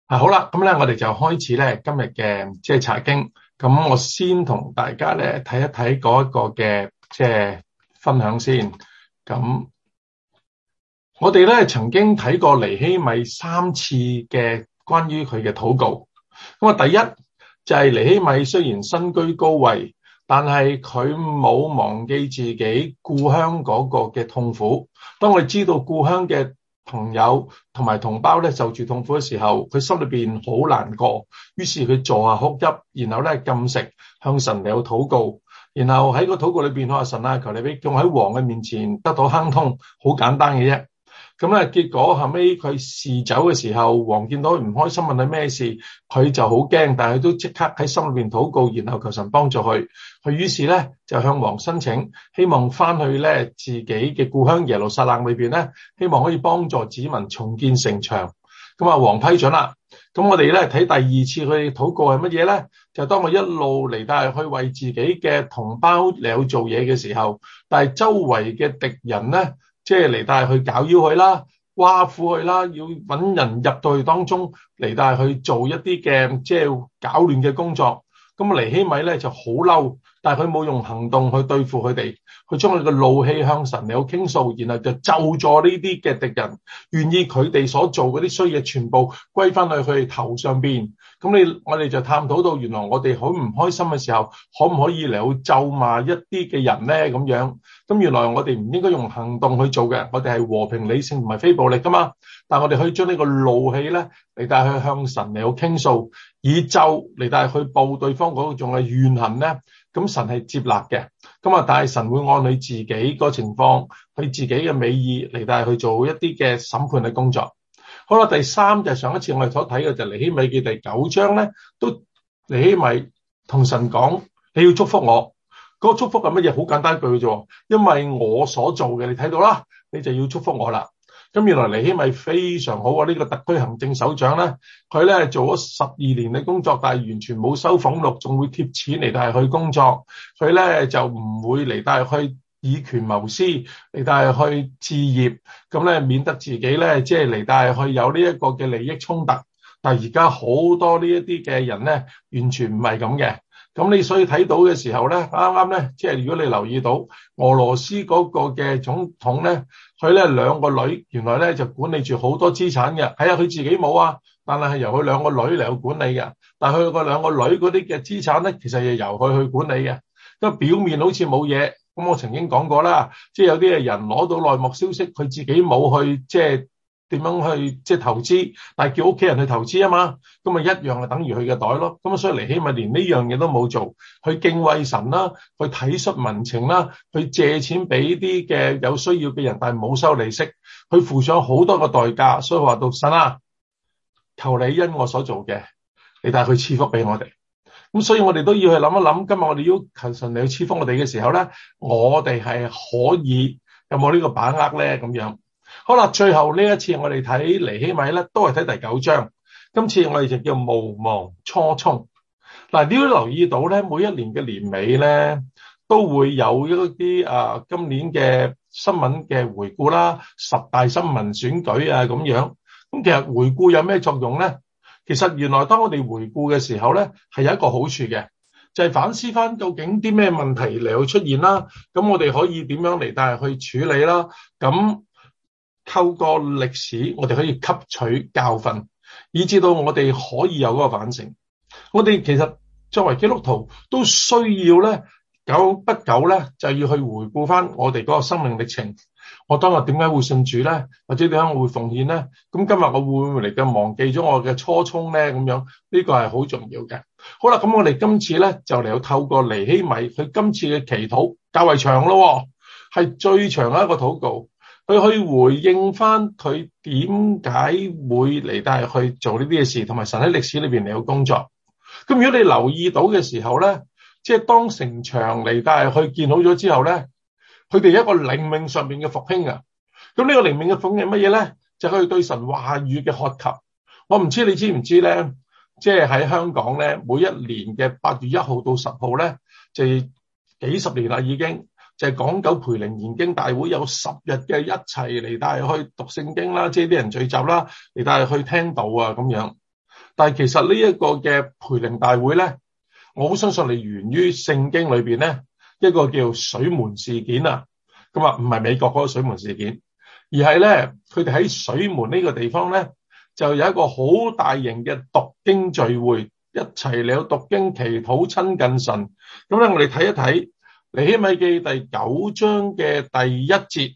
好啦，咁咧我哋就開始咧今日嘅查經。咁我先同大家咧睇一睇嗰一個嘅分享先。咁我哋咧曾經睇過尼希米3次嘅關於佢嘅禱告。咁啊，第一就係尼希米雖然身居高位，但係佢冇忘記自己故鄉嗰個嘅痛苦。當我哋知道故鄉嘅朋友同埋同胞咧受住痛苦嘅時候，佢心裏邊好難過，於是佢坐下哭泣，然後咧禁食，向神嚟禱告，然後喺個禱告裏邊，我話神啊，求你俾我喺王嘅面前得到亨通，好簡單嘅啫。咁咧結果後尾佢侍走嘅時候，王見到佢唔開心，問佢咩事，佢就好驚，但係佢都即刻喺心裏邊禱告，然後求神幫助佢。佢於是咧就向王申請，希望翻去咧自己嘅故鄉耶路撒冷裏邊咧，希望可以幫助子民重建城牆。咁啊，王批准啦。咁我哋咧睇第二次佢禱告係乜嘢咧？就當佢一路嚟到去為自己嘅同胞嚟去做嘢嘅時候，但係周圍嘅敵人咧，嚟到去搞擾佢啦，挖苦佢啦，要揾人入到去當中嚟到去做一啲嘅搞亂嘅工作。咁尼希米咧就好嬲，但係佢冇用行動去對付佢哋，佢將佢嘅怒氣向神嚟傾訴，然後就咒詛呢啲嘅敵人，願意佢哋所做嗰啲衰嘢全部歸翻去佢哋頭上邊。咁我哋就探討到，原來我哋好唔開心嘅時候，可唔可以嚟去咒罵一啲嘅人咧？咁樣，咁原來我哋唔應該用行動去做嘅，我哋係和平理性唔係非暴力噶嘛。但係我哋可以將呢個怒氣咧嚟帶去向神嚟去傾訴，以咒嚟帶去報對方嗰種嘅怨恨咧。咁神係接納嘅，咁啊，但係神會按佢自己個情況，佢自己嘅美意嚟帶去做一啲嘅審判嘅工作。好啦，第三就係上一次我哋所睇嘅就係尼希米記第9章咧，都尼希米同神講，你要祝福我。嗰個祝福係乜嘢？好簡單一句啫，因為我所做嘅你睇到啦，你就要祝福我啦。咁原來尼希米非常好啊！呢個特區行政首長咧，佢咧做咗12年嘅工作，但係完全冇收俸祿，仲會貼錢嚟帶去工作。佢咧就唔會嚟帶去以權謀私，嚟帶去置業，咁咧免得自己咧嚟帶去有呢一個嘅利益衝突。但係而家好多呢一啲嘅人咧，完全唔係咁嘅。咁你所以睇到嘅時候咧，啱啱咧，如果你留意到俄羅斯嗰個嘅總統咧，佢咧2個女，原來咧就管理住好多資產嘅。係啊，佢自己冇啊，但係由佢2個女嚟去管理嘅。但係佢個2個女嗰啲嘅資產咧，其實係由佢去管理嘅。咁表面好似冇嘢，咁我曾經講過啦，有啲嘅人攞到內幕消息，佢自己冇去點樣去投資，但係叫屋企人去投資啊嘛，咁咪一樣係等於佢嘅袋咯。咁所以尼希米連呢樣嘢都冇做，去敬畏神啦，去體恤民情啦，去借錢俾啲嘅有需要嘅人，但係冇收利息，去付上好多個代價。所以話到神啊，求你因我所做嘅，你帶佢賜福俾我哋。咁所以我哋都要去諗一諗，今日我哋要求神嚟去賜福我哋嘅時候咧，我哋係可以有冇呢個把握咧？咁樣。好啦，最後呢一次我哋睇尼希米咧，都係睇第9章。今次我哋就叫無忘初衷。嗱，你要留意到咧，每一年嘅年尾咧，都會有一啲今年嘅新聞嘅回顧啦，10大新聞選舉啊咁樣。咁其實回顧有咩作用咧？其實原來當我哋回顧嘅時候咧，係有一個好處嘅，就係反思翻究竟啲咩問題嚟去出現啦。咁我哋可以點樣嚟帶去處理啦？咁透過歷史，我哋可以吸取教訓，以至到我哋可以有嗰個反省。我哋其實作為基督徒都需要咧，久不久咧就要去回顧翻我哋嗰個生命歷程。我當日點解會信主咧？或者點解我會奉獻咧？咁今日我會唔會嚟嘅忘記咗我嘅初衷咧？咁樣呢個係好重要嘅。好啦，咁我哋今次咧就嚟透過尼希米佢今次嘅祈禱較為長咯，係最長嘅一個禱告。佢去回應翻佢點解會嚟帶去做呢啲嘅事，同埋神喺歷史裏邊嚟去工作。咁如果你留意到嘅時候咧，當城牆嚟帶去建好咗之後咧，佢哋一個靈命上面嘅復興啊。咁呢個靈命嘅復興係乜嘢咧？就係佢對神話語嘅渴求。我唔知你知唔知咧？喺香港咧，每一年嘅8月1號到10號咧，就幾十年啦已經。就係港九培靈研經大會有10日嘅一齊嚟帶去讀聖經啦，啲人聚集啦，嚟帶去聽道啊咁樣。 但係其實呢一個嘅培靈大會咧，我好相信係源於聖經裏邊咧一個叫水門事件啊。咁啊，唔係美國嗰個水門事件，而係咧佢哋喺水門呢個地方咧就有一個好大型嘅讀經聚會，一齊嚟到讀經祈禱親近神。咁咧我哋睇一睇尼希米記第9章嘅第1節，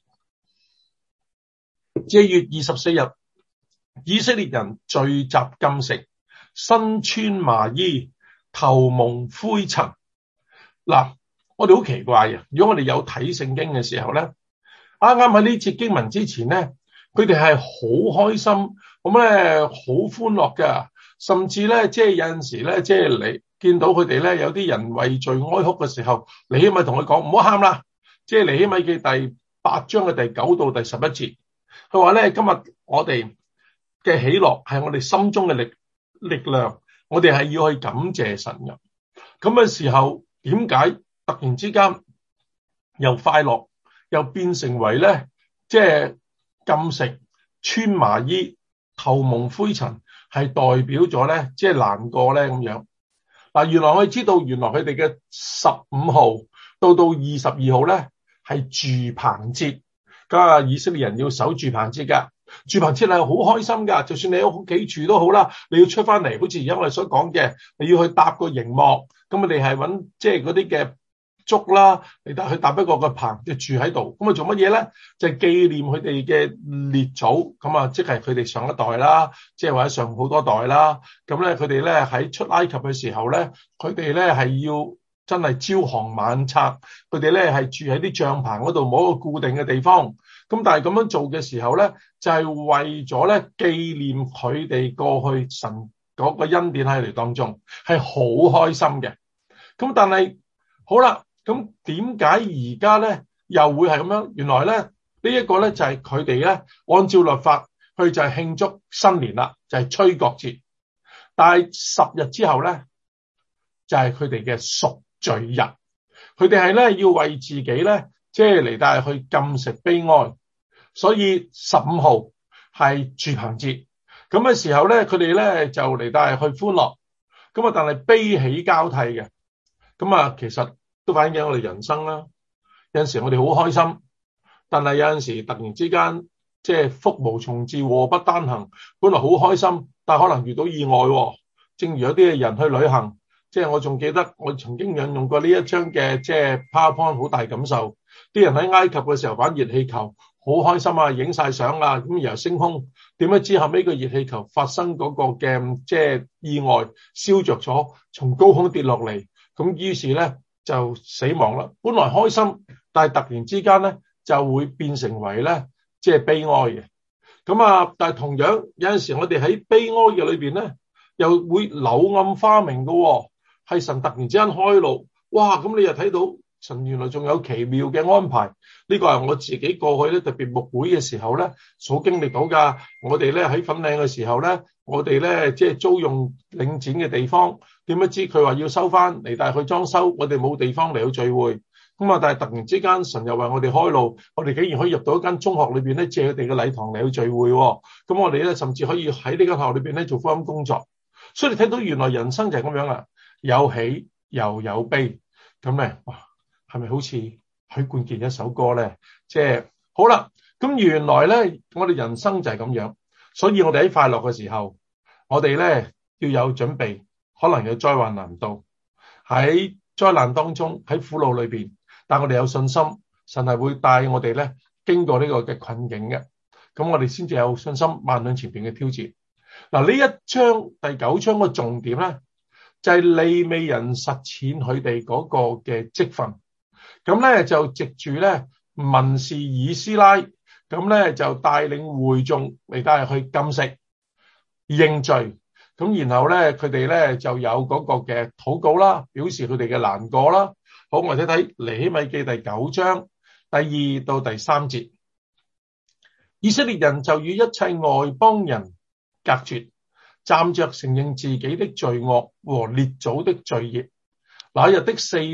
這月24日，以色列人聚集禁食，身穿麻衣，頭蒙灰塵。嗱，我哋好奇怪嘅，如果我哋有睇聖經嘅時候咧，啱啱喺呢節經文之前咧，佢哋係好開心，咁咧好歡樂㗎，甚至咧即係有陣時咧，即係你見到佢哋咧有啲人為罪哀哭嘅時候，尼希米同佢講唔好喊啦，即係尼希米記第8章嘅第9到第11節，佢話咧今日我哋嘅喜樂係我哋心中嘅力量，我哋係要去感謝神嘅。咁嘅時候，點解突然之間由快樂又變成為咧即係禁食、穿麻衣、頭蒙灰塵，係代表咗咧即係難過咧咁樣。嗱，原來我哋知道，原來佢哋嘅15號到22號咧係住棚節，咁啊以色列人要守住棚節㗎。住棚節係好開心㗎，就算你喺屋企住都好啦，你要出翻嚟，好似而家我哋所講嘅，你要去搭個營幕，咁我哋係揾即係嗰啲嘅竹啦，嚟去搭一個棚就住喺度。咁啊做乜嘢咧？就係紀念佢哋嘅列祖，咁啊即係佢哋上一代啦，即係或者上好多代啦。咁咧佢哋咧喺出埃及嘅時候咧，佢哋咧係要真係朝行晚拆，佢哋咧係住喺啲帳棚嗰度，冇一個固定嘅地方。咁但係咁樣做嘅時候咧，就係為咗咧紀念佢哋過去神嗰個恩典喺佢哋當中，係好開心嘅。咁但係好啦，咁點解而家咧又會係咁樣？原來咧呢一個咧就係佢哋咧按照律法，佢就係慶祝新年啦，就係吹角節。但係10日之後咧，就係佢哋嘅贖罪日，佢哋係咧要為自己咧即係嚟到去禁食悲哀。所以15號係住棚節，咁嘅時候咧，佢哋咧就嚟到去歡樂，咁啊，但係悲喜交替嘅，咁啊，其實都反映緊我哋人生啦。有陣時我哋好開心，但係有陣時突然之間即係福無從至，禍不單行。本來好開心，但係可能遇到意外喎。正如有啲嘅人去旅行，即係我仲記得我曾經引用過呢一張嘅即係 PowerPoint，好大感受。啲人喺埃及嘅時候玩熱氣球。好開心啊，影晒相啊，咁然後升空，點解之後尾個熱氣球發生嗰個嘅即係意外燒着咗，從高空跌落嚟，咁於是咧就死亡啦。本來開心，但係突然之間咧就會變成為咧即係悲哀嘅。咁啊，但係同樣有陣時我哋喺悲哀嘅裏邊咧，又會柳暗花明嘅，係神突然之間開路，哇！咁你又睇到。神原來仲有奇妙嘅安排，呢個係我自己過去咧特別牧會嘅時候咧所經歷到㗎。我哋咧喺粉嶺嘅時候咧，我哋咧即係租用領展嘅地方，點不知佢話要收翻嚟，但係佢裝修，我哋冇地方嚟到聚會。咁啊，但係突然之間神又為我哋開路，我哋竟然可以入到一間中學裏邊咧借佢哋嘅禮堂嚟到聚會。咁我哋咧甚至可以喺呢間學校裏邊咧做福音工作。所以你睇到原來人生就係咁樣啊，有喜又有悲。咁咧哇！係咪好似許冠傑一首歌咧？即係好啦，咁原來咧，我哋人生就係咁樣，所以我哋喺快樂嘅時候，我哋咧要有準備，可能有災患臨到，喺災難當中，喺苦惱裏邊，但我哋有信心，神係會帶我哋咧經過呢個嘅困境嘅，咁我哋先至有信心萬兩前邊嘅挑戰。嗱，呢一章第9章嘅重點咧，就係利未人實踐佢哋嗰個嘅職分。咁咧就藉住咧文士以斯拉，咁咧就帶領會眾嚟帶去禁食認罪，咁然後咧佢哋咧就有嗰個嘅禱告啦，表示佢哋嘅難過啦。好，我哋睇尼希米記第9章第2到第3節，以色列人就與一切外邦人隔絕，站着承認自己的罪惡和列祖的罪孽。那日的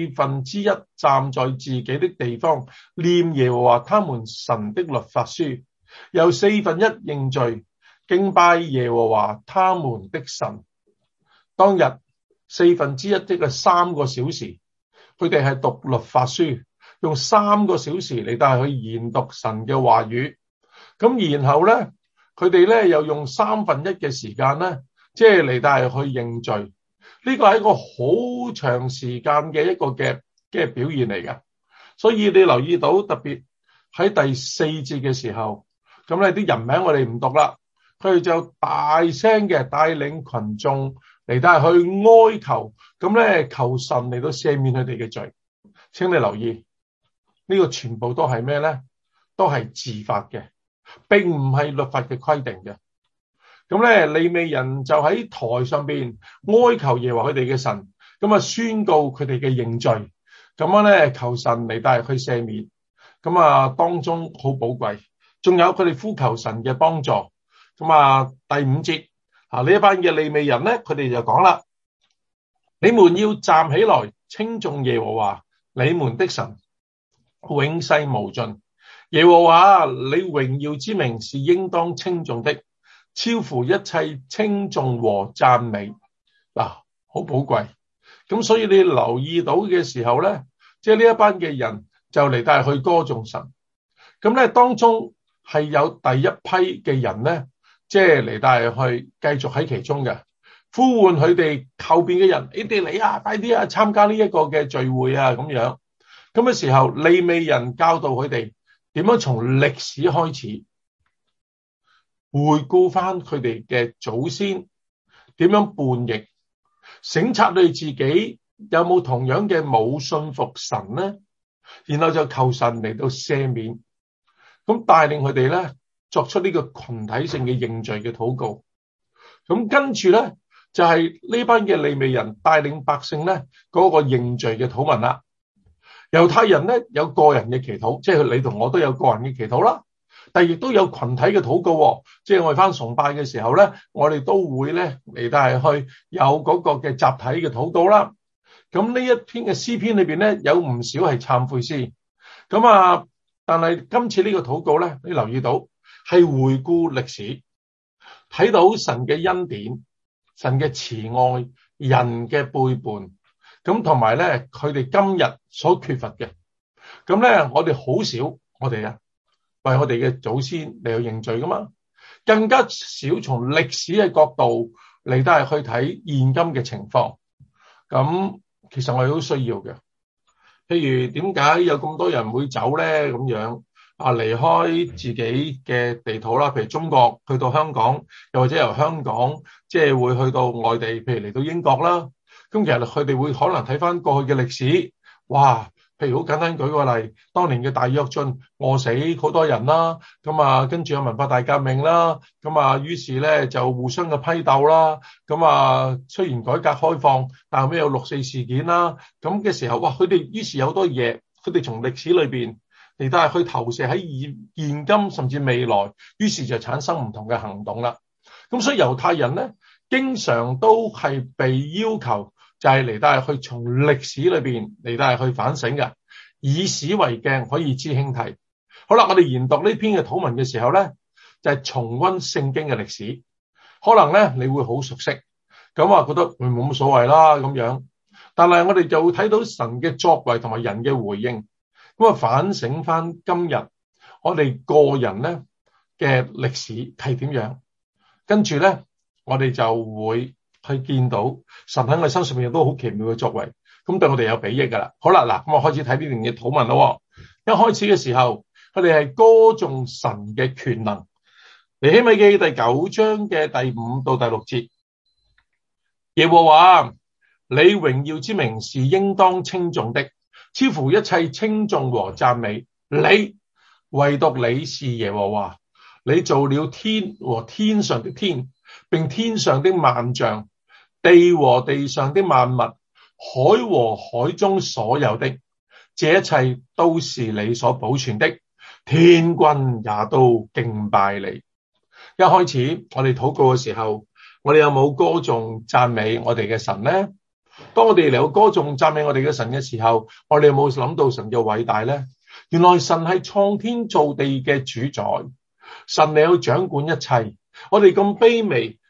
1/4站在自己的地方，念耶和華他們神的律法書，又1/4認罪，敬拜耶和華他們的神。 當日1/4，即係3個小時，佢哋係讀律法書，用3個小時嚟到去研讀神嘅話語。咁然後咧，佢哋咧又用1/3嘅時間咧，即係嚟到去認罪。呢個係一個好長時間嘅一個嘅表現嚟嘅。所以你留意到，特別喺第4節嘅時候，咁咧啲人名我哋唔讀啦，佢哋就大聲嘅帶領群眾嚟到去哀求，咁咧求神嚟到赦免佢哋嘅罪。請你留意，呢個全部都係咩咧？都係自發嘅，並唔係律法嘅規定嘅。咁咧，利未人就喺台上邊哀求耶和華佢哋嘅神，咁啊宣告佢哋嘅認罪，咁樣咧求神嚟帶佢赦免。咁啊當中好寶貴，仲有佢哋呼求神嘅幫助。咁啊第5節呢一班嘅利未人咧，佢哋就講啦：你們要站起來稱頌耶和華你們的神，永世無盡。耶和華你榮耀之名是應當稱頌的，超乎一切稱頌和讚美。嗱，好寶貴。咁所以你留意到嘅時候咧，即係呢一班嘅人就嚟帶去歌頌神。咁咧當中係有第一批嘅人咧，即係嚟帶去繼續喺其中嘅，呼喚佢哋後邊嘅人，你哋嚟啊，快啲啊，參加呢一個嘅聚會啊，咁樣。咁嘅時候，利未人教導佢哋點樣從歷史開始回顧翻佢哋嘅祖先點樣叛逆，省察你自己有冇同樣嘅冇信服神呢？然後就求神嚟到赦免，咁帶領佢哋咧作出呢個群體性嘅認罪嘅禱告。咁跟住咧就係呢班嘅利未人帶領百姓咧嗰個認罪嘅禱文啦。猶太人咧有個人嘅祈禱，即係你同我都有個人嘅祈禱啦，但係亦都有群體嘅禱告，即係我哋翻崇拜嘅時候咧，我哋都會咧嚟到係去有嗰個嘅集體嘅禱告啦。咁呢一篇嘅詩篇裏邊咧有唔少係懺悔詩，咁啊，但係今次呢個禱告咧，你留意到係回顧歷史，睇到神嘅恩典、神嘅慈愛、人嘅背叛。咁同埋咧，佢哋今日所缺乏嘅，咁咧我哋好少，我哋為我哋嘅祖先嚟去認罪噶嘛，更加少從歷史嘅角度嚟都係去睇現今嘅情況。咁其實我哋都需要嘅。譬如點解有咁多人會走咧？咁樣離開自己嘅地土啦，譬如中國去到香港，又或者由香港即係會去到外地，譬如嚟到英國啦。咁其實佢哋會可能睇翻過去嘅歷史，哇！譬如好簡單舉個例，當年嘅大躍進餓死好多人啦，咁啊跟住有文化大革命啦，咁啊於是咧就互相嘅批鬥啦，咁啊雖然改革開放，但後尾有6·4事件啦，咁嘅時候，哇！佢哋於是有好多嘢，佢哋從歷史裏邊嚟到係去投射喺現今甚至未來，於是就產生唔同嘅行動啦。咁所以猶太人咧，經常都係被要求。就係嚟到係去從歷史裏邊嚟到係去反省嘅，以史為鏡，可以知興替。好啦，我哋研讀呢篇嘅禱文嘅時候咧，就係重溫聖經嘅歷史。可能咧你會好熟悉，咁啊覺得冇乜所謂啦咁樣。但係我哋就會睇到神嘅作為同埋人嘅回應，咁啊反省翻今日我哋個人咧嘅歷史係點樣。跟住咧，我哋就會去見到神喺我身上面亦都好奇妙嘅作為，咁對我哋有裨益噶啦。好啦，嗱，咁我開始睇呢段嘅禱文咯。一開始嘅時候，佢哋係歌頌神嘅權能。尼希米記第9章嘅第5到第6節，耶和華，你榮耀之名是應當稱頌的，超乎一切稱頌和讚美。你唯獨你是耶和華，你造了天和天上的天，並天上的萬象，地和地上的萬物，海和海中所有的，這一切都是你所保存的，天軍也都敬拜你。一開始我哋禱告嘅時候，我哋有冇歌頌讚美我哋嘅神呢？當我哋嚟到歌頌讚美我哋嘅神嘅時候，我哋有冇諗到神嘅偉大呢？原來神係創天造地嘅主宰，神你要掌管一切。我哋咁卑微，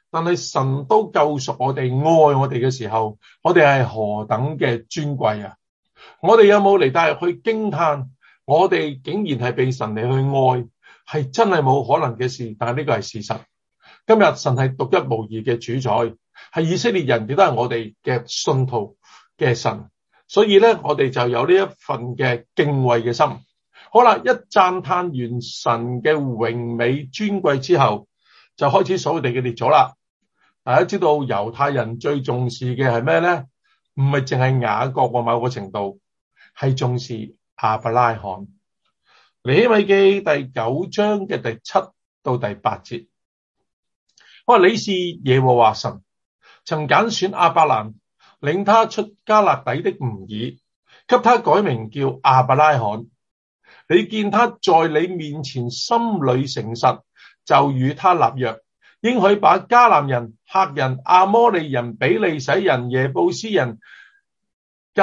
但係神都救贖我哋、愛我哋嘅時候，我哋係何等嘅尊貴啊！我哋有冇嚟帶入去驚嘆？我哋竟然係被神嚟去愛，係真係冇可能嘅事，但係呢個係事實。今日神係獨一無二嘅主宰，係以色列人亦都係我哋嘅信徒嘅神，所以咧我哋就有呢一份嘅敬畏嘅心。好啦，一讚嘆完神嘅榮美尊貴之後，就開始數佢哋嘅列祖啦。大家知道猶太人最重視嘅係咩咧？唔係淨係雅各個某個程度，係重視亞伯拉罕。尼希米記第9章嘅第7到第8節，我話你是耶和華神，曾揀選亞伯蘭，領他出迦勒底的吾爾，給他改名叫亞伯拉罕。你見他在你面前心裏誠實，就與他立約，應許把迦南人、赫人、亞摩利人、比利洗人、耶布斯人、革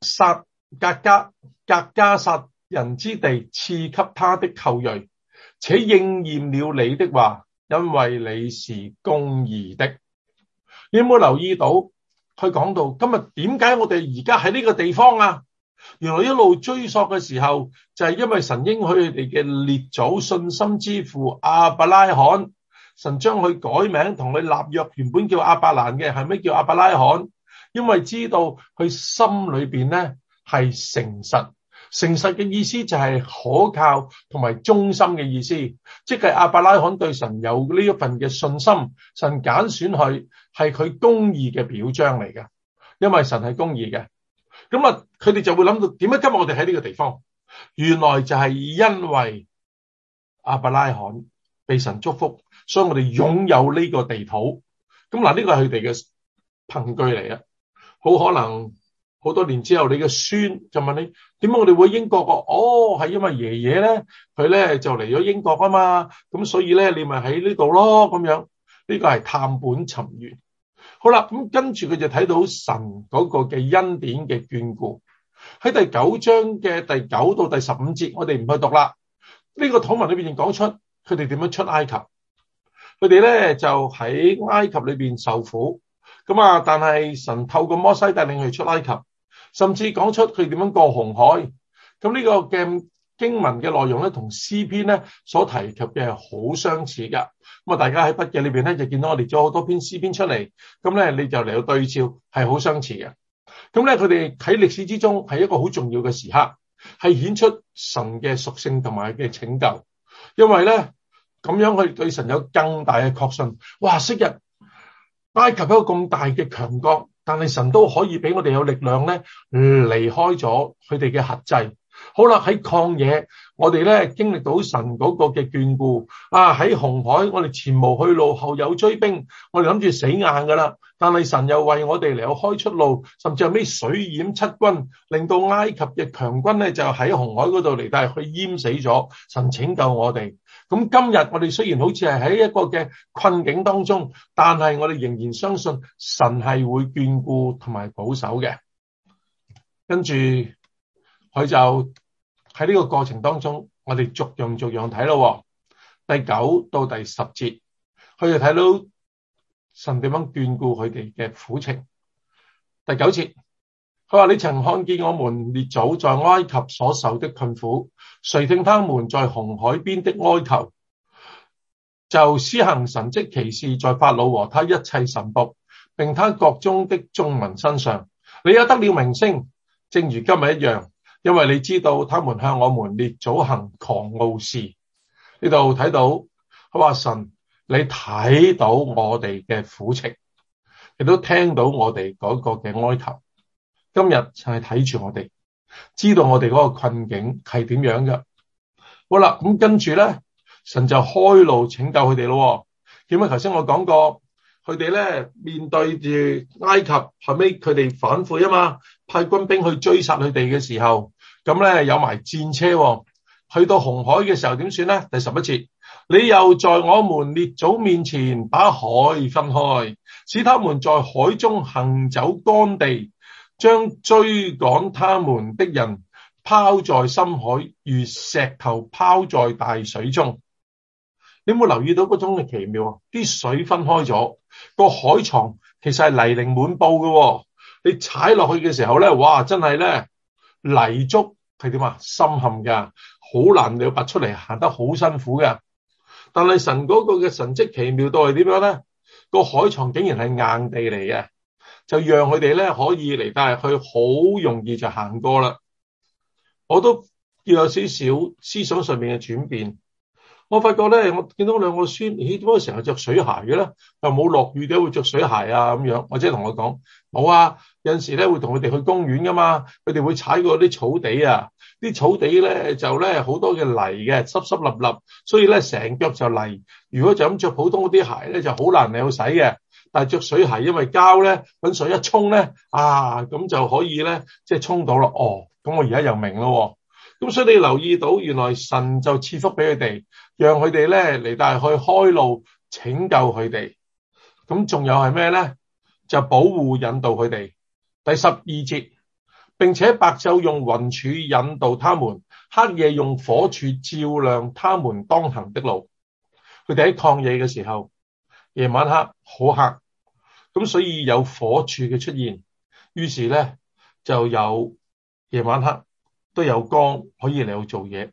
迦撒人之地賜給他的後裔，且應驗了你的話，因為你是公義的。你有冇留意到佢講到今日點解我哋而家喺呢個地方啊？原來一路追溯嘅時候，就係因為神應許佢哋嘅列祖信心之父亞伯拉罕，神將佢改名同佢立約，原本叫亞伯蘭嘅，係咩叫亞伯拉罕？因為知道佢心裏邊咧係誠實，誠實嘅意思就係可靠同埋忠心嘅意思，即係亞伯拉罕對神有呢一份嘅信心，神揀選佢係佢公義嘅表彰嚟嘅，因為神係公義嘅。咁啊，佢哋就會諗到點解今日我哋喺呢個地方？原來就係因為亞伯拉罕被神祝福，所以我哋擁有呢個地土。咁嗱，呢個係佢哋嘅憑據嚟啊！好可能好多年之後，你嘅孫就問你點解我哋會英國個？哦，係因為爺爺咧，佢咧就嚟咗英國啊嘛，咁所以咧你咪喺呢度咯咁樣。呢個係探本尋源。好啦，咁跟住佢就睇到神嗰個嘅恩典嘅眷顧。喺第9章嘅第9到第15節，我哋唔去讀啦。呢個禱文裏邊講出佢哋點樣出埃及。佢哋咧就喺埃及裏邊受苦。咁啊！但係神透過摩西帶領佢出埃及，甚至講出佢點樣過紅海。咁呢個嘅經文嘅內容咧，同詩篇咧所提及嘅係好相似噶。咁啊，大家喺筆記裏邊咧就見到我列咗好多篇詩篇出嚟，咁咧你就嚟到對照，係好相似嘅。咁咧佢哋喺歷史之中係一個好重要嘅時刻，係顯出神嘅屬性同埋嘅拯救。因為咧咁樣佢對神有更大嘅確信。哇！昔日埃及一個咁大嘅強國，但係神都可以俾我哋有力量咧，離開咗佢哋嘅轄制。好啦，喺曠野，我哋咧經歷到神嗰個嘅眷顧啊！喺紅海，我哋前無去路，後有追兵，我哋諗住死硬噶啦。但係神又為我哋嚟到開出路，甚至後尾水淹七軍，令到埃及嘅強軍咧就喺紅海嗰度嚟，但係佢淹死咗。神拯救我哋。咁今日我哋雖然好似係喺一個嘅困境當中，但係我哋仍然相信神係會眷顧同埋保守嘅。跟住佢就喺呢個過程當中，我哋逐樣睇咯。第9到第10節，佢就睇到神點樣眷顧佢哋嘅苦情。第9節，佢話：你曾看見我們列祖在埃及所受的困苦，垂聽他們在紅海邊的哀求，就施行神蹟奇事在法老和他一切臣僕，並他國中的眾民身上。你也得了名聲，正如今日一樣，因為你知道他們向我們列祖行狂傲事。呢度睇到佢話：神，你睇到我哋嘅苦情，亦都聽到我哋嗰個嘅哀求。今日就係睇住我哋，知道我哋嗰個困境係點樣嘅。好啦，咁跟住咧，神就開路拯救佢哋咯。點解頭先我講過，佢哋咧面對住埃及，後尾佢哋反悔啊嘛，派軍兵去追殺佢哋嘅時候，咁咧有埋戰車，去到紅海嘅時候點算咧？第11節，你又在我們列祖面前把海分開，使他們在海中行走乾地，將追趕他們的人拋在深海，如石頭拋在大水中。 你有冇留意到嗰種嘅奇妙啊？啲水分開咗，個海床其實係泥濘滿布嘅。你踩落去嘅時候咧，哇！真係咧泥足係點啊？深陷㗎，好難你要拔出嚟，行得好辛苦㗎。但係神嗰個嘅神蹟奇妙到係點樣咧？個海床竟然係硬地嚟嘅，就讓佢哋咧可以嚟，但係佢好容易就行過啦。我都要有少少思想上面嘅轉變。我發覺咧，我見到兩個孫，咦？點解成日着水鞋嘅咧？又冇落雨點會着水鞋啊？咁樣，或者同我講冇啊。有陣時咧會同佢哋去公園噶嘛，佢哋會踩過啲草地啊。啲草地咧就咧好多嘅泥嘅，濕濕立立，所以咧成腳就泥。如果就咁着普通嗰啲鞋咧，就好難你去洗嘅。但係着水鞋，因為膠咧揾水一沖咧，咁就可以咧即係沖到啦。哦，咁我而家又明咯。咁所以你留意到，原來神就賜福俾佢哋，讓佢哋咧嚟到去開路拯救佢哋。咁仲有係咩咧？就保護引導佢哋。第12節，並且白晝用雲柱引導他們，黑夜用火柱照亮他們當行的路。佢哋喺曠野嘅時候，夜晚黑好黑，咁所以有火柱嘅出現，於是咧就有夜晚黑都有光可以嚟到做嘢。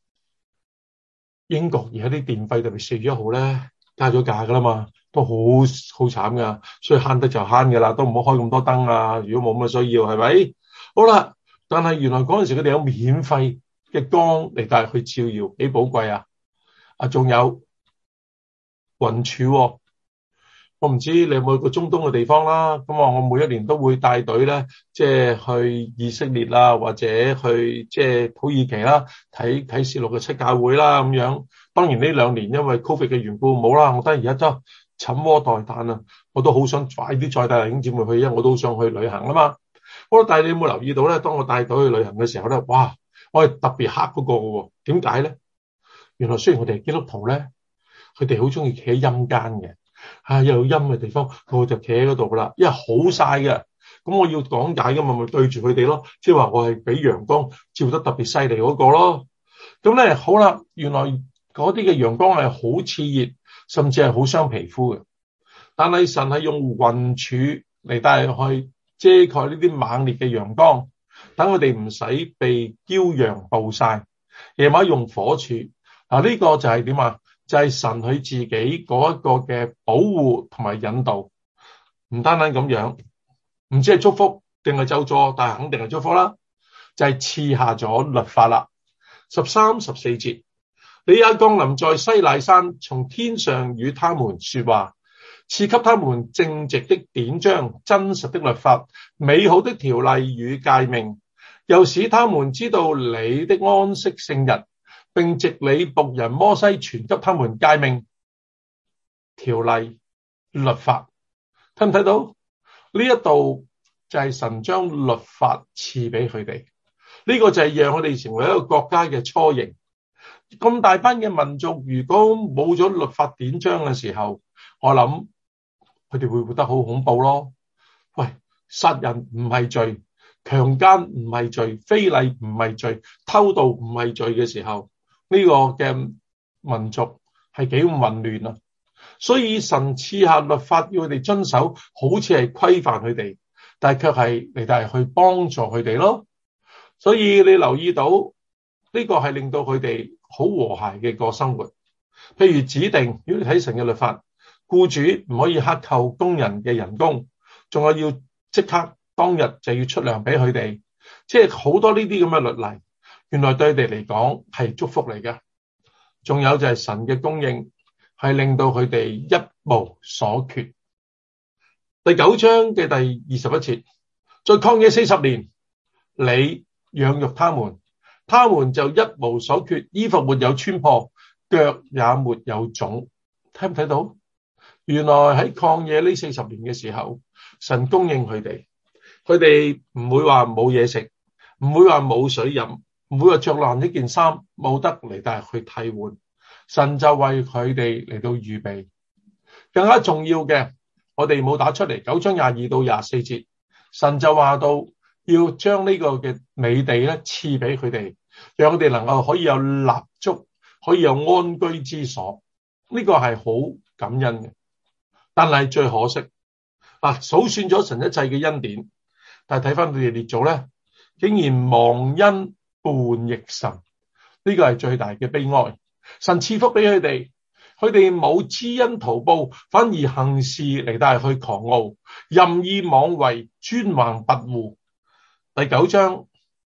英國而家啲電費特別4月1號咧加咗價噶啦嘛，都好慘噶，所以慳得就慳噶啦，都唔好開咁多燈啊。如果冇咁嘅需要，係咪？好啦，但係原來嗰陣時佢哋有免費嘅光嚟帶去照耀，幾寶貴啊！仲有雲柱。我唔知你有冇去過中東嘅地方啦，咁我每一年都會帶隊咧，即係去以色列啦，或者去即係土耳其啦，睇啟示錄嘅七教會啦咁樣。當然呢2年因為 Covid 嘅緣故冇啦，我覺得而家都枕戈待旦啊，我都好想快啲再帶弟兄姊妹去，因為我都想去旅行啊嘛。好啦，但係你有冇留意到咧？當我帶隊去旅行嘅時候咧，哇！我係特別黑嗰個嘅喎，點解咧？原來雖然我哋係基督徒咧，佢哋好中意企喺陰間嘅。有陰嘅地方，我就企喺嗰度噶啦，因為好曬嘅。咁我要講解噶嘛，咪對住佢哋咯，即係話我係俾陽光照得特別犀利嗰個咯。咁咧好啦，原來嗰啲嘅陽光係好熾熱，甚至係好傷皮膚嘅。但係神係用雲柱嚟帶去遮蓋呢啲猛烈嘅陽光，等佢哋唔使被驕陽暴曬。夜晚用火柱，呢個就係點啊？就係神佢自己嗰一個嘅保護同埋引導，唔單單咁樣，唔知係祝福定係咒詛，但係肯定係祝福啦。就係賜下咗律法啦。13、14節，你也降臨在西乃山，從天上與他們說話，賜給他們正直的典章、真實的律法、美好的條例與誡命，又使他們知道你的安息聖日，並藉你僕人摩西傳給他們誡命、條例、律法。睇唔睇到？呢一度就係神將律法賜俾佢哋。呢個就係讓我哋成為一個國家嘅雛形。咁大班嘅民族，如果冇咗律法典章嘅時候，我諗佢哋會活得好恐怖咯。喂，殺人唔係罪，強姦唔係罪，非禮唔係罪，偷盜唔係罪嘅時候，呢個嘅民族係幾咁混亂啊！所以神賜下律法要佢哋遵守，好似係規範佢哋，但係卻係嚟到去幫助佢哋咯。所以你留意到呢個係令到佢哋好和諧嘅個生活。譬如指定，如果你睇神嘅律法，僱主唔可以克扣工人嘅人工，仲有要即刻當日就要出糧俾佢哋，即係好多呢啲咁嘅律例。原來對佢哋嚟講係祝福嚟嘅。仲有就係神嘅供應，係令到佢哋一無所缺。第9章嘅第21節，在曠野40年，你養育他們，他們就一無所缺，衣服沒有穿破，腳也沒有腫。睇唔睇到？原來喺曠野呢40年嘅時候，神供應佢哋，佢哋唔會話冇嘢食，唔會話冇水飲，唔會話着爛一件衫冇得嚟帶去替換。神就為佢哋嚟到預備。更加重要嘅，我哋冇打出嚟。9章22到24節，神就話到要將呢個嘅美地咧賜俾佢哋，讓佢哋能夠可以有立足，可以有安居之所。 呢個係好感恩嘅。但係最可惜數算咗神一切嘅恩典，但係睇翻佢哋列祖咧，竟然忘恩叛逆神，呢個係最大嘅悲哀。神賜福俾佢哋，佢哋冇知恩圖報，反而行事嚟到去狂傲，任意妄為，專橫跋扈。第9章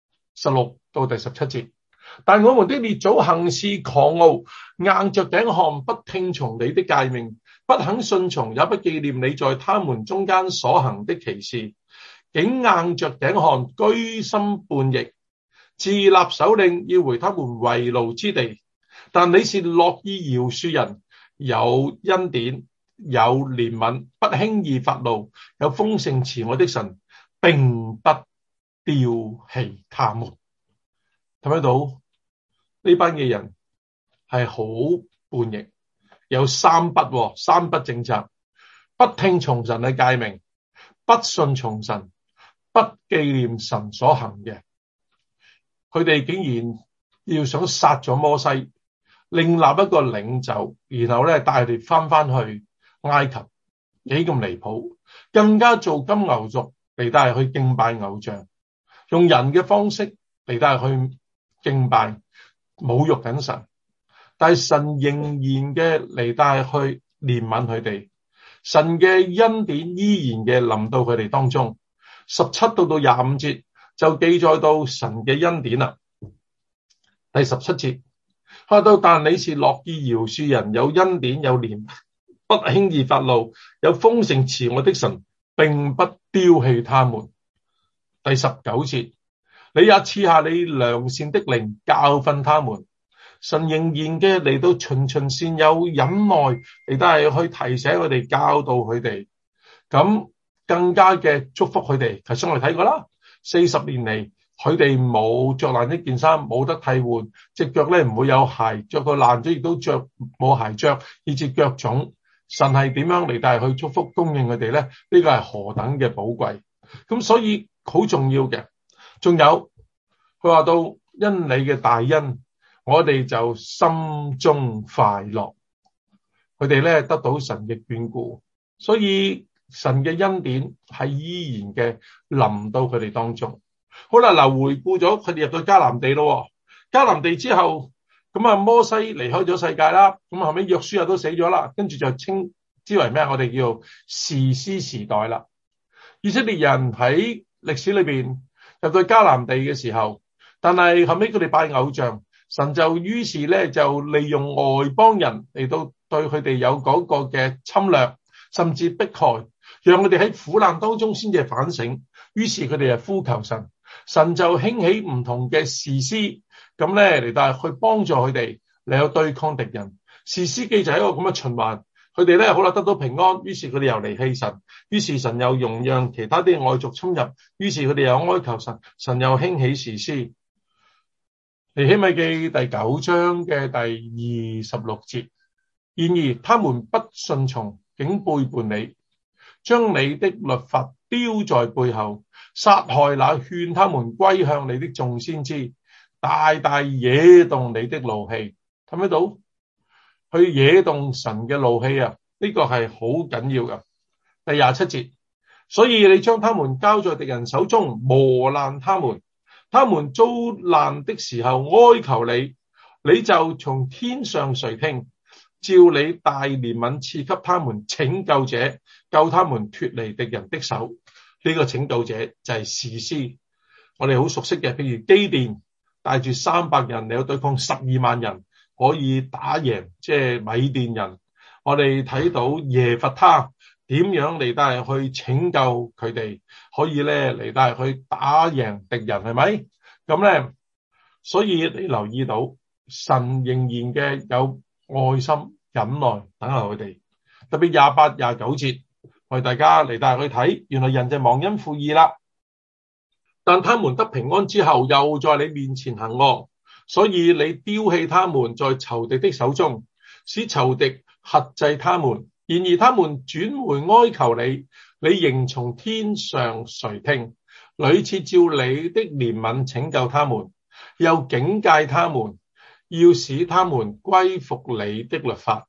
16到第17節，但我們的列祖行事狂傲，硬着頸項，不聽從你的誡命，不肯順從，也不紀念你在他們中間所行的奇事，竟硬着頸項，居心叛逆，自立首領，要回他們為奴之地。但你是樂意饒恕人，有恩典，有憐憫，不輕易發怒，有豐盛慈愛的神，並不丟棄他們。睇到呢班嘅人係好叛逆，有三不政策：不聽從神嘅誡命，不順從神，不紀念神所行嘅。佢哋竟然要想殺咗摩西，另立一個領袖，然後咧帶佢哋翻去埃及，幾咁離譜！更加做金牛犢嚟帶去敬拜偶像，用人嘅方式嚟帶去敬拜，侮辱緊神。但係神仍然嘅嚟帶去憐憫佢哋，神嘅恩典依然嘅臨到佢哋當中。17到25節就記載到神嘅恩典啦。第17節話到，但你是樂意饒恕人，有恩典，有憐憫，不輕易發怒，有豐盛慈愛的神，並不丟棄他們。第19節，你也賜下你良善的靈，教訓他們。神仍然嘅嚟到循循善誘，忍耐嚟到係去提醒佢哋，教導佢哋，咁更加嘅祝福佢哋。頭先我哋睇過啦，40年嚟佢哋冇着爛一件衫，冇得替換，隻腳咧唔會有鞋，着到爛咗亦都着冇鞋着，以致腳腫。神係點樣嚟到係去祝福供應佢哋咧？呢個係何等嘅寶貴。咁所以好重要嘅。仲有佢話到，因你嘅大恩，我哋就心中快樂。佢哋咧得到神嘅眷顧，所以神嘅恩典係依然嘅臨到佢哋當中。好啦，嗱，回顧咗佢哋入到迦南地咯。迦南地之後，咁摩西離開咗世界啦，咁後尾約書亞都死咗啦，跟住就稱之為咩？我哋叫士師時代啦。以色列人喺歷史裏邊入到迦南地嘅時候，但係後尾佢哋拜偶像，神就於是咧就利用外邦人嚟到對佢哋有嗰個嘅侵略，甚至迫害，讓佢哋喺苦難當中先至反省。於是佢哋就呼求神，神就興起唔同嘅士師，咁咧嚟到去幫助佢哋嚟到對抗敵人。士師記就係一個咁嘅循環，佢哋咧好啦得到平安，於是佢哋又離棄神，於是神又容讓其他啲外族侵入，於是佢哋又哀求神，神又興起士師。尼希米記第9章嘅第26節，然而他們不順從，竟背叛你，將你的律法丟在背後，殺害那勸他們歸向你的眾先知，大大惹動你的怒氣。睇唔睇到？去惹動神嘅怒氣啊！呢個係好緊要噶。第27節，所以你將他們交在敵人手中，磨難他們。他們遭難的時候哀求你，你就從天上垂聽，照你大憐憫賜給他們拯救者，救他們脫離敵人的手。呢個拯救者就係士師，我哋好熟悉嘅，譬如基甸帶住300人嚟到對抗12萬人，可以打贏即係米甸人。我哋睇到耶弗他點樣嚟帶去拯救佢哋，可以咧嚟帶去打贏敵人，係咪？咁咧，所以你留意到神仍然嘅有愛心忍耐等候佢哋。特別28、29節，我哋大家嚟帶去睇，原來人就忘恩負義啦。但他們得平安之後，又在你面前行惡，所以你丟棄他們在仇敵的手中，使仇敵轄制他們。然而他們轉回哀求你，你仍從天上垂聽，屢次照你的憐憫拯救他們，又警戒他們，要使他們歸服你的律法。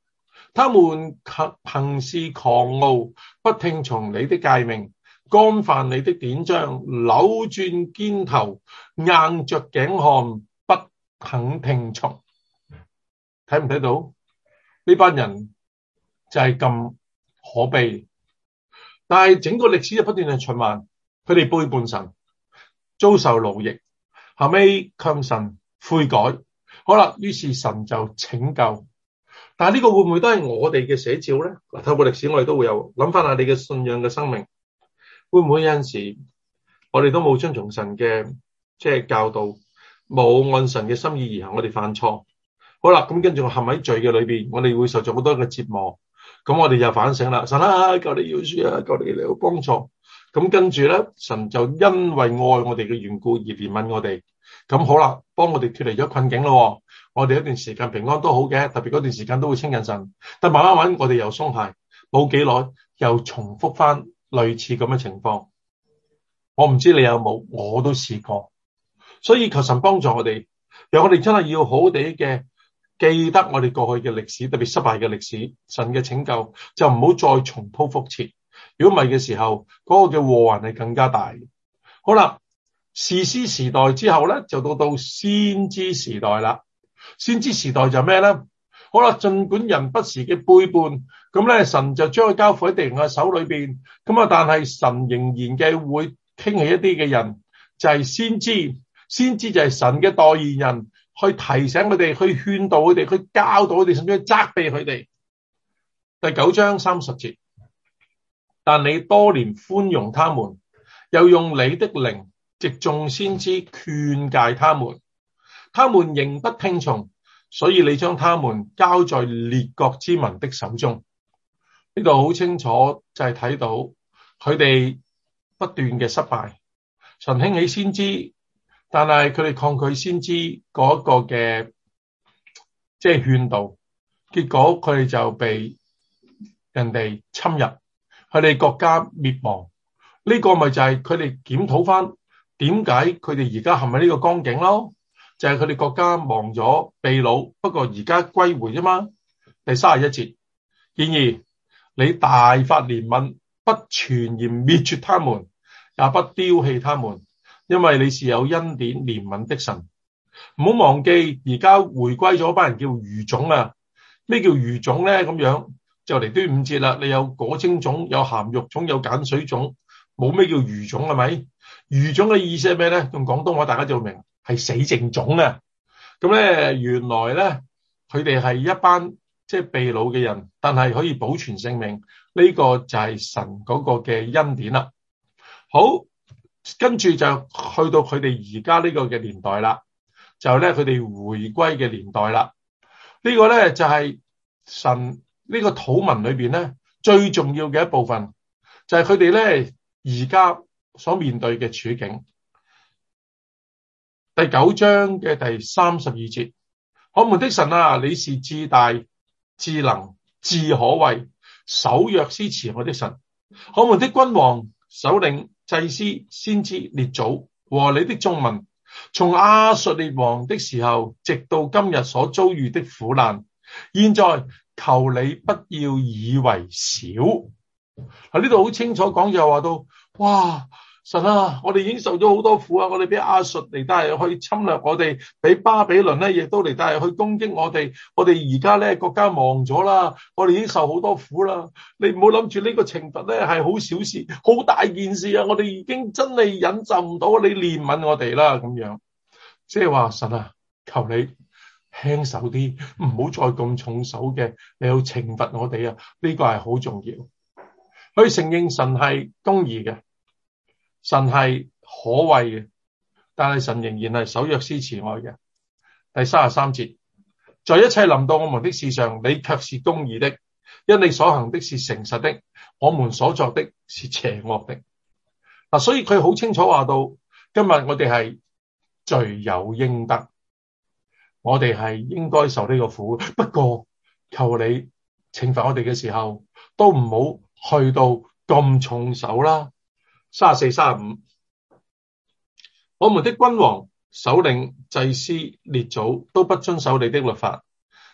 他們行事狂傲，不聽從你的誡命，干犯你的典章，扭轉肩頭，硬着頸項，不肯聽從。睇唔睇到呢班人就係咁可悲？但係整個歷史就不斷係循環，佢哋背叛神，遭受奴役，後尾向神悔改，好啦，於是神就拯救。但係呢個會唔會都係我哋嘅寫照咧？嗱，透過歷史我哋都會有諗翻下你嘅信仰嘅生命，會唔會有陣時我哋都冇遵從神嘅教導，冇按神嘅心意而行，我哋犯錯。好啦，咁跟住我陷喺罪嘅裏邊，我哋會受咗好多嘅折磨。咁我哋就反省啦，神啊，求你饒恕啊，求你嚟到幫助。咁跟住咧，神就因為愛我哋嘅緣故而憐憫我哋。咁好啦，幫我哋脫離咗困境咯。我哋一段時間平安都好嘅，特別嗰段時間都會親近神。但慢慢我哋又鬆懈，冇幾耐又重複翻類似咁嘅情況。我唔知你有冇，我都試過。所以求神幫助我哋，讓我哋真係要好好地嘅記得我哋過去嘅歷史，特別失敗嘅歷史，神嘅拯救就唔好再重蹈覆轍。如果唔係嘅時候，嗰個嘅禍患係更加大。好啦，士師時代之後咧，就到先知時代啦。先知時代就咩咧？好啦，盡管人不時嘅背叛，咁咧神就將佢交付喺敵人嘅手裏邊。咁啊，但係神仍然嘅會興起一啲嘅人，就係先知。先知就係神嘅代言人，去提醒佢哋，去勸導佢哋，去教導佢哋，甚至去責備佢哋。第9章30節，但你多年寬容他們，又用你的靈藉眾先知勸誡他們，他們仍不聽從，所以你將他們交在列國之民的手中。呢度好清楚就係睇到佢哋不斷嘅失敗。神興起先知，但係佢哋抗拒先知嗰個嘅勸導，結果佢哋就被人哋侵入，佢哋國家滅亡。呢個咪就係佢哋檢討翻點解佢哋而家陷喺呢個光景咯？就係佢哋國家亡咗被擄，不過而家歸回啫嘛。第31節，然而你大發憐憫，不全然滅絕他們，也不丟棄他們，因為你是有恩典憐憫的神。唔好忘記，而家回歸咗班人叫餘種啊。咩叫餘種咧？咁樣就嚟端午節啦。你有果青種，有鹹肉種，有鹼水種，冇咩叫餘種係咪？餘種嘅意思係咩咧？用廣東話大家就明，係死剩種啊。咁咧原來咧佢哋係一班被擄嘅人，但係可以保存性命。呢個就係神嗰個嘅恩典啦。好。跟住就去到佢哋而家呢個嘅年代啦，就咧佢哋回歸嘅年代啦。呢個咧就係神呢個土民裏邊咧最重要嘅一部分，就係佢哋咧而家所面對嘅處境。第9章嘅第32節，我們的神啊，你是至大、至能、至可畏、守約施慈愛的神。我們的君王、首領、祭司、先知、列祖和你的眾民，從亞述列王的時候，直到今日所遭遇的苦難，現在求你不要以為少。喺呢度好清楚講，就話到，哇！神啊，我哋已經受咗好多苦啊！我哋俾亞述嚟帶去侵略我哋，俾巴比倫咧亦都嚟帶去攻擊我哋。我哋而家咧國家亡咗啦，我哋已經受好多苦啦。你唔好諗住呢個懲罰咧係好小事，好大件事啊！我哋已經真係忍受唔到，你憐憫我哋啦咁樣。即係話神啊，求你輕手啲，唔好再咁重手嘅，你要懲罰我哋啊！呢個係好重要。去承認神係公義嘅。神係可畏嘅，但係神仍然係守約施慈愛嘅。第33節，在一切臨到我們的事上，你卻是公義的，因你所行的是誠實的，我們所作的是邪惡的。所以佢好清楚話到，今日我哋係罪有應得，我哋係應該受呢個苦。不過求你懲罰我哋嘅時候，都唔好去到咁重手啦。34、35，我們的君王、首領、祭司、列祖都不遵守你的律法，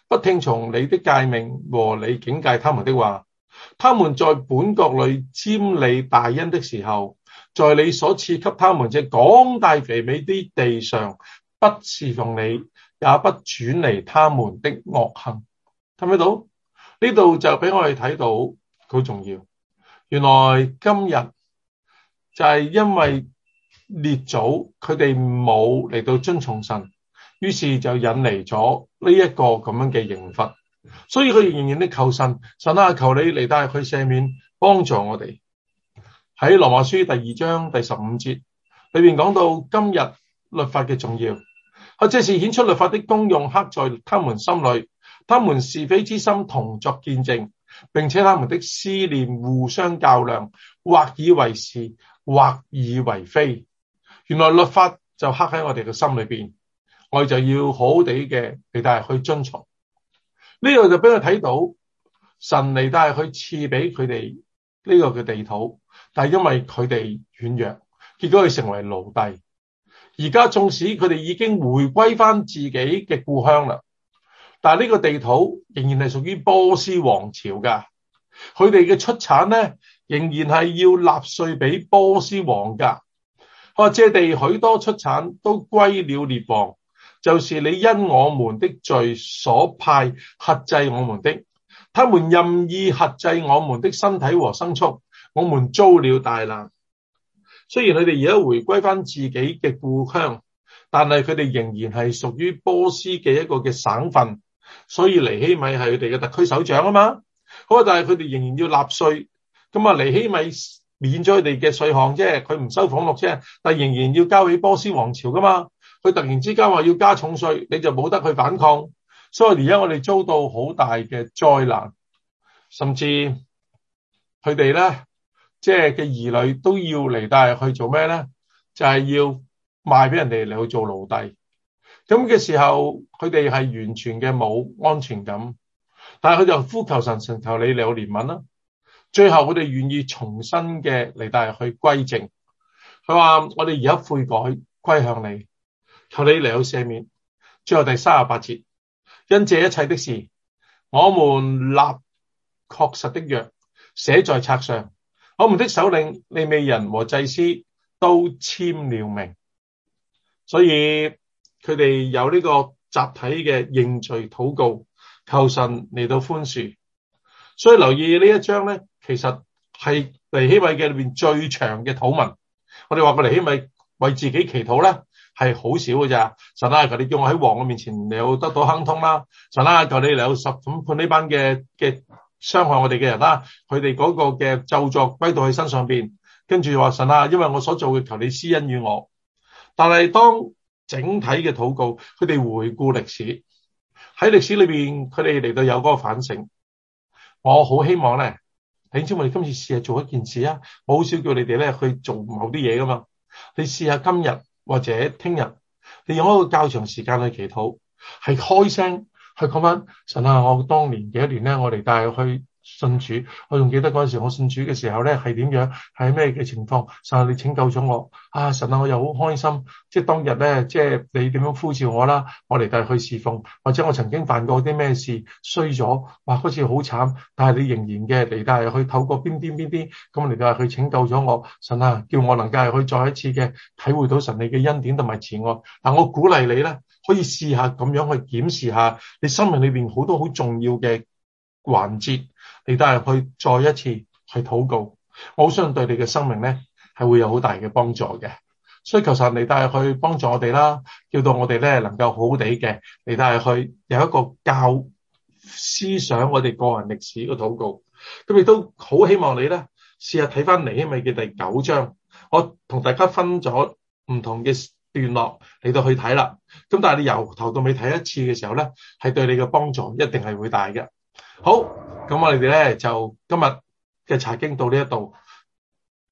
不聽從你的誡命和你警戒他們的話。他們在本國裏瞻你大恩的時候，在你所賜給他們這廣大肥美的地上，不侍奉你，也不轉離他們的惡行。睇唔睇到？呢度就俾我哋睇到好重要。原來今日就係因為列祖佢哋冇嚟到遵從神，於是就引嚟咗呢一個咁樣嘅刑罰。所以佢仍然地求神，神啊，求你嚟帶佢赦免，幫助我哋。喺羅馬書第2章第15節裏面講到今日律法嘅重要，這是顯出律法的功用，刻在他們心裏，他們是非之心同作見證，並且他們的思念互相較量，或以為是，或以為非。原來律法就刻喺我哋嘅心裏邊，我哋就要好好地嘅嚟帶去遵從。呢個就俾佢睇到神嚟帶去賜俾佢哋呢個嘅地土，但係因為佢哋軟弱，結果佢成為奴隸。而家縱使佢哋已經回歸翻自己嘅故鄉啦，但係呢個地土仍然係屬於波斯王朝噶，佢哋嘅出產咧仍然係要納稅俾波斯王噶。這地許多出產都歸了列王，就是你因我們的罪所派轄制我們的，他們任意轄制我們的身體和牲畜，我們遭了大難。雖然佢哋而家回歸翻自己嘅故鄉，但係佢哋仍然係屬於波斯嘅一個嘅省份，所以尼希米係佢哋嘅特區首長啊嘛。好，但係佢哋仍然要納稅，咁啊尼希米免咗佢哋嘅稅項啫，佢唔收俸祿啫，但係仍然要交俾波斯王朝噶嘛。佢突然之間話要加重稅，你就冇得去反抗，所以而家我哋遭到好大嘅災難，甚至佢哋咧即係嘅兒女都要嚟帶去做咩咧？就係要賣俾人哋嚟去做奴隸。咁嘅時候，佢哋係完全嘅冇安全感，但係佢就呼求神，神求你嚟有憐憫啦。最後佢哋願意重新嘅嚟帶去歸正。佢話我哋而家悔改歸向你，求你嚟有赦免。最後第38節，因這一切的事，我們立確實的約，寫在冊上，我們的首領利未人和祭司都簽了名。所以佢哋有呢個集體嘅認罪禱告，求神嚟到寬恕。所以留意呢一章咧，其實係尼希米嘅裏邊最長嘅禱文。我哋話過尼希米為自己祈禱咧係好少嘅咋。神啊，求你叫我喺王嘅面前你有得到亨通啦。神啊，求你嚟有審判呢班嘅傷害我哋嘅人啦，佢哋嗰個嘅咒詛歸到佢身上邊。跟住話神啊，因為我所做嘅，求你施恩於我。但係當整體嘅禱告，佢哋回顧歷史，喺歷史裏邊佢哋嚟到有嗰個反省。我好希望咧，弟兄姊妹今次試下做一件事啊！我好少叫你哋咧去做某啲嘢噶嘛。你試下今日或者聽日，你用一個較長時間去祈禱，係開聲去講翻神啊！我當年幾多年咧，我哋帶去信主，我仲記得嗰陣時我信主嘅時候咧係點樣，係咩嘅情況？神啊，你拯救咗我啊！神啊，我又好開心，即係當日咧，即係你點樣呼召我啦，我嚟帶去侍奉，或者我曾經犯過啲咩事衰咗，哇，好似好慘，但係你仍然嘅嚟帶去透過邊啲，咁嚟帶去拯救咗我。神啊，叫我能夠去再一次嘅體會到神你嘅恩典同埋慈愛。但我鼓勵你咧，可以試下咁樣去檢視下你生命裏邊好多好重要嘅環節，你帶入去再一次去禱告，我好相信對你嘅生命咧係會有好大嘅幫助嘅。所以求神你帶入去幫助我哋啦，叫到我哋咧能夠好好地嘅你帶入去有一個教思想我哋個人歷史嘅禱告。咁亦都好希望你咧試下睇翻尼希米嘅第9章，我同大家分咗唔同嘅段落嚟到去睇啦。咁但係你由頭到尾睇一次嘅時候咧，係對你嘅幫助一定係會大嘅。好，咁我哋咧就今日嘅查經到呢一度，